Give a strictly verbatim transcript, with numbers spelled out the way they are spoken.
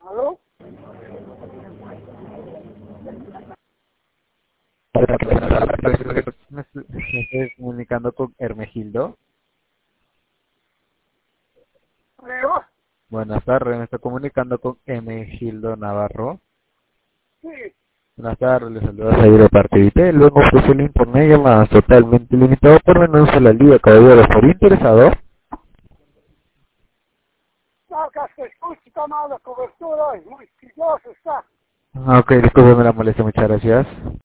¿Aló? Me estoy me estoy comunicando con Hermegildo. ¿Leo? Buenas tardes, me estoy comunicando con Hermegildo Navarro. Sí. Buenas tardes, les saluda Javier de parte de Vitel. Luego ofrece un informe de llamadas totalmente limitado por menos a la liga, caballero. ¿Estaría interesado? No, acá se escucha, está mala cobertura, es muy pilloso está. Ah, ok, discúlpeme la molestia, muchas gracias.